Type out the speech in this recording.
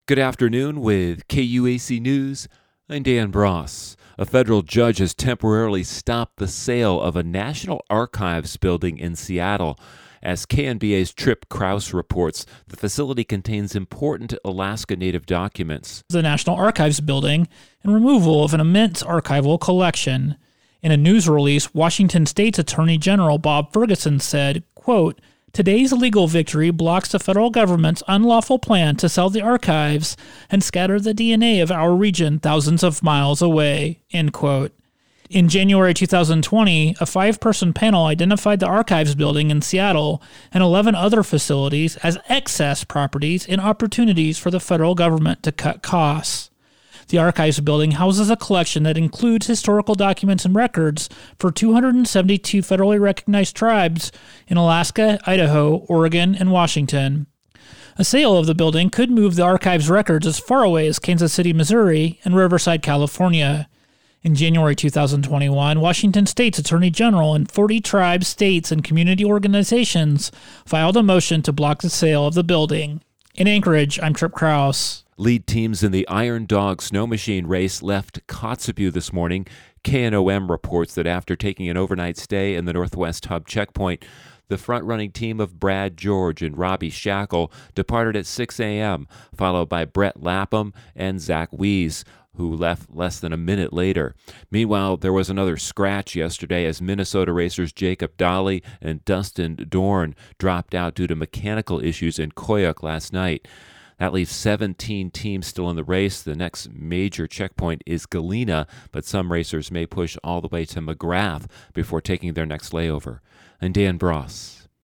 Good afternoon with KUAC News. I'm Dan Bross. A federal judge has temporarily stopped the sale of a National Archives building in Seattle. As KNBA's Trip Krause reports, the facility contains important Alaska Native documents. The National Archives building and removal of an immense archival collection. In a news release, Washington State's Attorney General Bob Ferguson said, quote, "Today's legal victory blocks the federal government's unlawful plan to sell the archives and scatter the DNA of our region thousands of miles away," end quote. In January 2020, a 5-person panel identified the Archives building in Seattle and 11 other facilities as excess properties and opportunities for the federal government to cut costs. The Archives building houses a collection that includes historical documents and records for 272 federally recognized tribes in Alaska, Idaho, Oregon, and Washington. A sale of the building could move the Archives records as far away as Kansas City, Missouri, and Riverside, California. In January 2021, Washington State's Attorney General and 40 tribes, states, and community organizations filed a motion to block the sale of the building. In Anchorage, I'm Trip Krause. Lead teams in the Iron Dog Snow Machine race left Kotzebue this morning. KNOM reports that after taking an overnight stay in the Northwest Hub checkpoint, the front-running team of Brad George and Robbie Shackle departed at 6 a.m., followed by Brett Lapham and Zach Wiese, who left less than a minute later. Meanwhile, there was another scratch yesterday as Minnesota racers Jacob Dolly and Dustin Dorn dropped out due to mechanical issues in Koyuk last night. That leaves 17 teams still in the race. The next major checkpoint is Galena, but some racers may push all the way to McGrath before taking their next layover. I'm Dan Bross.